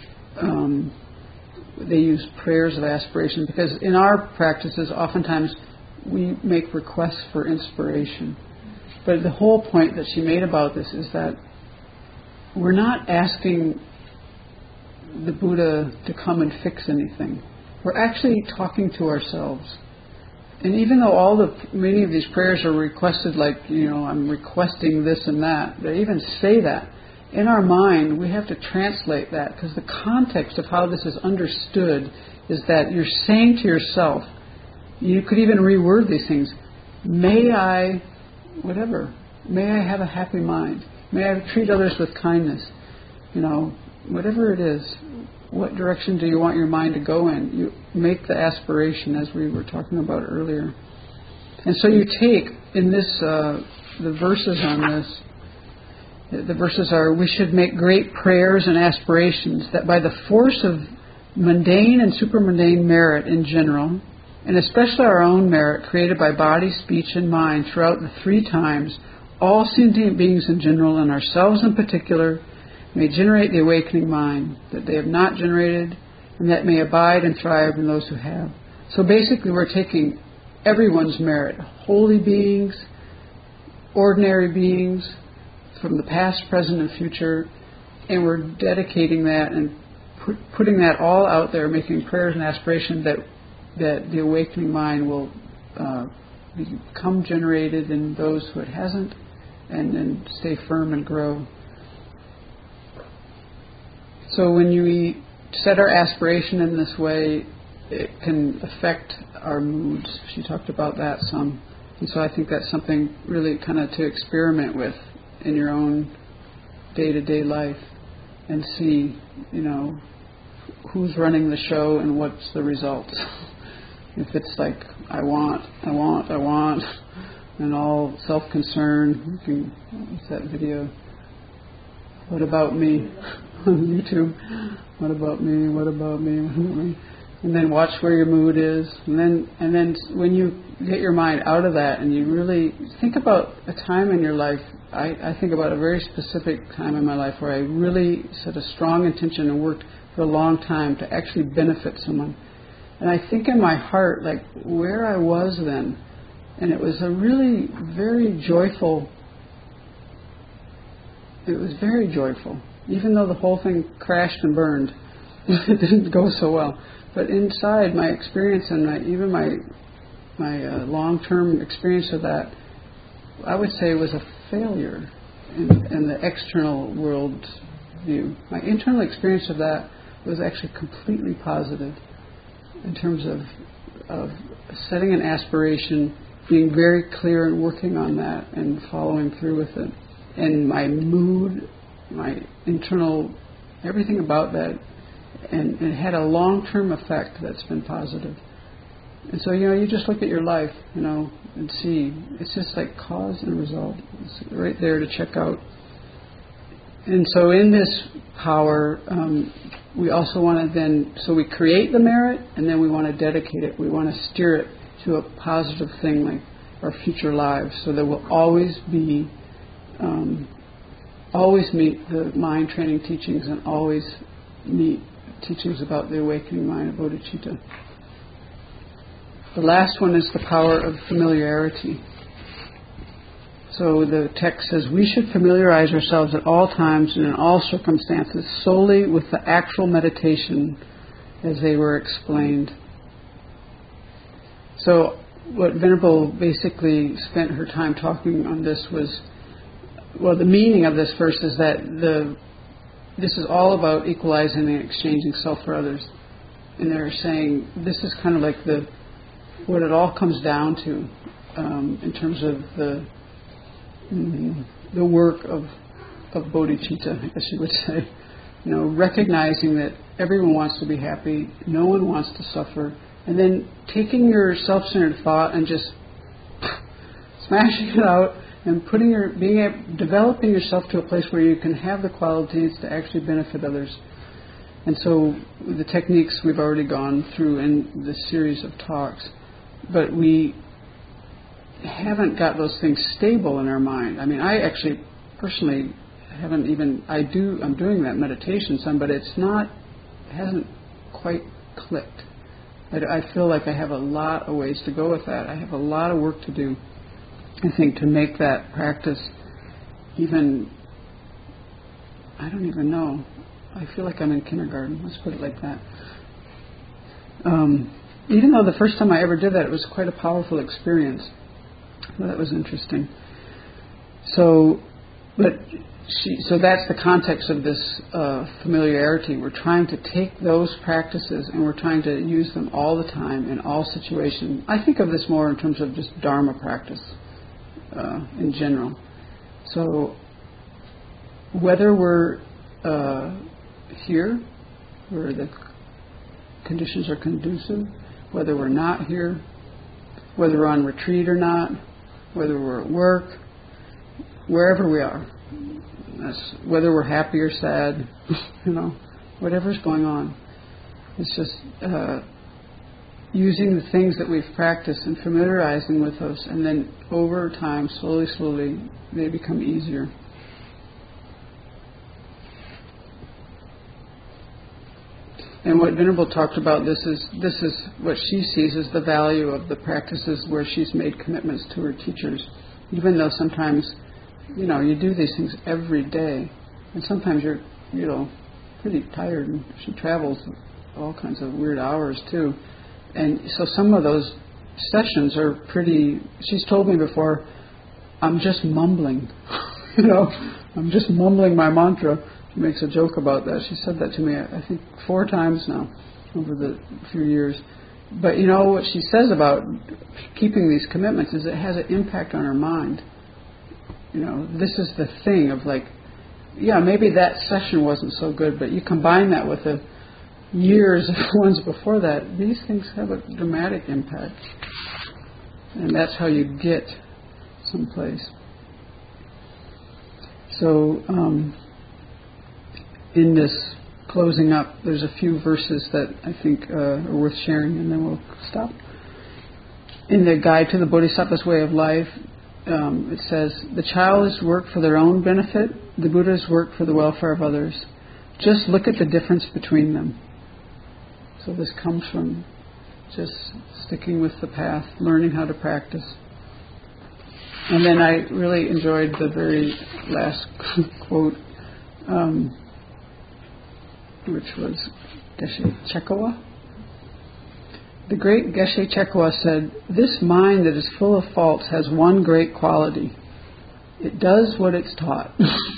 they use prayers of aspiration, because in our practices oftentimes we make requests for inspiration. But the whole point that she made about this is that we're not asking the Buddha to come and fix anything. We're actually talking to ourselves. And even though many of these prayers are requested I'm requesting this and that, they even say that. In our mind, we have to translate that, because the context of how this is understood is that you're saying to yourself, you could even reword these things, may I have a happy mind, may I treat others with kindness, whatever it is, what direction do you want your mind to go in? You make the aspiration, as we were talking about earlier. And so you take, in this, the verses on this, the verses are, we should make great prayers and aspirations that by the force of mundane and supermundane merit in general, and especially our own merit created by body, speech, and mind throughout the 3 times, all sentient beings in general and ourselves in particular may generate the awakening mind that they have not generated, and that may abide and thrive in those who have. So basically we're taking everyone's merit, holy beings, ordinary beings, from the past, present, and future, and we're dedicating that and putting that all out there, making prayers and aspiration that the awakening mind will become generated in those who it hasn't, and then stay firm and grow. So when you set our aspiration in this way, it can affect our moods. She talked about that some. And so I think that's something really kind of to experiment with in your own day-to-day life and see, who's running the show and what's the results. If it's like, I want, and all self-concern, what's that video? What about me? On YouTube. What about me? And then watch where your mood is. And then when you get your mind out of that and you really think about a time in your life, I think about a very specific time in my life where I really set a strong intention and worked for a long time to actually benefit someone. And I think in my heart, like where I was then, and it was a really very joyful, even though the whole thing crashed and burned. It didn't go so well. But inside, my experience and even my long-term experience of that, I would say was a failure in the external world view. My internal experience of that was actually completely positive in terms of setting an aspiration, being very clear and working on that and following through with it. And my mood, my internal, everything about that, and it had a long-term effect that's been positive. And so, you just look at your life, and see. It's just like cause and result. It's right there to check out. And so in this power, we also want to so we create the merit, and then we want to dedicate it. We want to steer it to a positive thing like our future lives, so that we'll always meet the mind training teachings and always meet teachings about the awakening mind of bodhicitta. The last one is the power of familiarity. So the text says, we should familiarize ourselves at all times and in all circumstances solely with the actual meditation as they were explained. So what Venerable basically spent her time talking on this was, the meaning of this verse is that this is all about equalizing and exchanging self for others. And they're saying this is kind of like what it all comes down to in terms of the work of bodhicitta, I guess you would say. Recognizing that everyone wants to be happy, no one wants to suffer, and then taking your self-centered thought and just smashing it out and developing yourself to a place where you can have the qualities to actually benefit others. And so the techniques we've already gone through in this series of talks, but we haven't got those things stable in our mind. I mean, I actually personally haven't even, I'm doing that meditation some, but it hasn't quite clicked. I feel like I have a lot of ways to go with that. I have a lot of work to do, I think, to make that practice even, I don't even know. I feel like I'm in kindergarten. Let's put it like that. Even though the first time I ever did that, it was quite a powerful experience. Well, that was interesting. So that's the context of this familiarity. We're trying to take those practices and we're trying to use them all the time in all situations. I think of this more in terms of just Dharma practice in general. So whether we're here, where the conditions are conducive, whether we're not here, whether we're on retreat or not, whether we're at work, wherever we are, whether we're happy or sad, whatever's going on. It's just using the things that we've practiced and familiarizing with those, and then over time, slowly, they become easier. And what Venerable talked about, this is what she sees as the value of the practices where she's made commitments to her teachers. Even though sometimes, you do these things every day, and sometimes you're, pretty tired, and she travels all kinds of weird hours too. And so some of those sessions are pretty, she's told me before, I'm just mumbling, I'm just mumbling my mantra She makes a joke about that. She said that to me, I think 4 times now over the few years. But you know what she says about keeping these commitments is it has an impact on her mind. You know, this is the thing of like, yeah, maybe that session wasn't so good, but you combine that with the years of ones before that, these things have a dramatic impact. And that's how you get someplace. So, in this closing up, there's a few verses that I think are worth sharing, and then we'll stop. In the Guide to the Bodhisattva's Way of Life, it says, the child's work for their own benefit, the Buddha's work for the welfare of others. Just look at the difference between them. So this comes from just sticking with the path, learning how to practice. And then I really enjoyed the very last quote, which was Geshe Chekawa. The great Geshe Chekawa said, this mind that is full of faults has one great quality. It does what it's taught.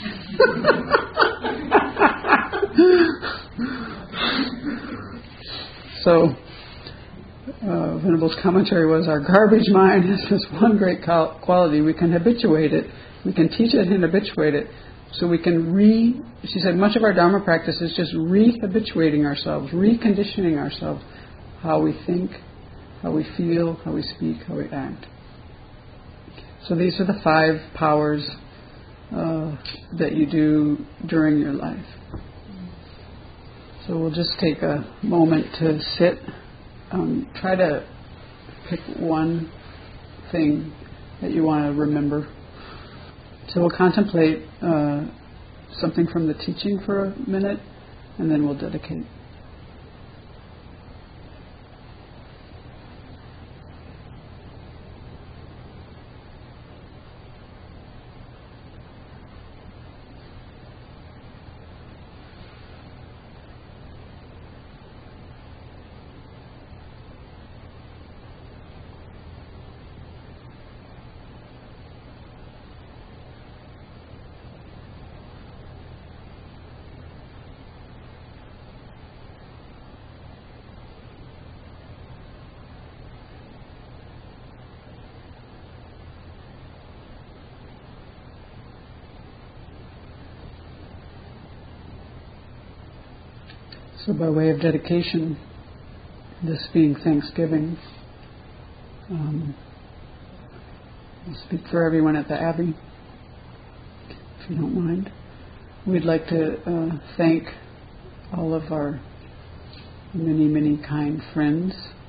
So, Venerable's commentary was, our garbage mind has this one great quality. We can habituate it. We can teach it and habituate it. So we can she said, much of our Dharma practice is just re-habituating ourselves, reconditioning ourselves, how we think, how we feel, how we speak, how we act. So these are the 5 powers that you do during your life. So we'll just take a moment to sit. Try to pick one thing that you want to remember. So we'll contemplate something from the teaching for a minute, and then we'll dedicate. So by way of dedication, this being Thanksgiving, I'll speak for everyone at the Abbey, if you don't mind. We'd like to thank all of our many, many kind friends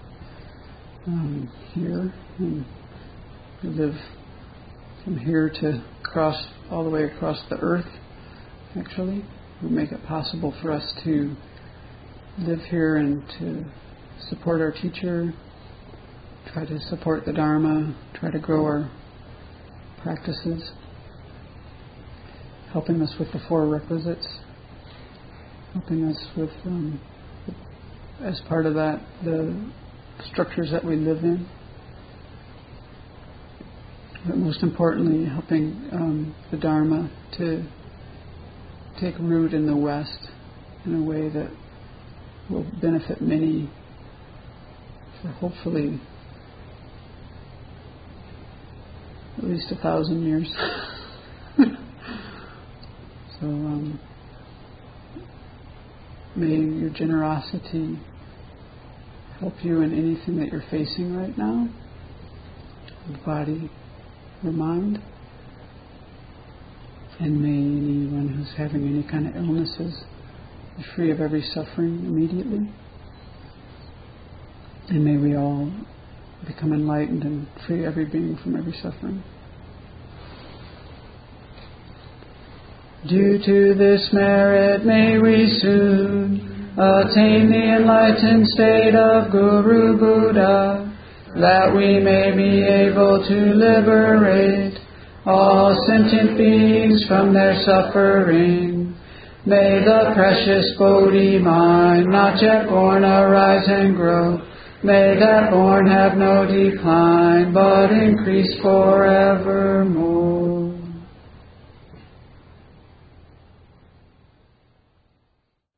here, and who live from here to all the way across the earth, actually, who make it possible for us to live here and to support our teacher, try to support the Dharma, try to grow our practices, helping us with the 4 requisites, helping us with, as part of that, the structures that we live in, but most importantly, helping the Dharma to take root in the West in a way that will benefit many for hopefully at least 1,000 years. So may your generosity help you in anything that you're facing right now, your body, your mind, and may anyone who's having any kind of illnesses be free of every suffering immediately. And may we all become enlightened and free every being from every suffering. Due to this merit, may we soon attain the enlightened state of Guru Buddha, that we may be able to liberate all sentient beings from their suffering. May the precious Bodhi mind, not yet born, arise and grow. May that born have no decline, but increase forevermore.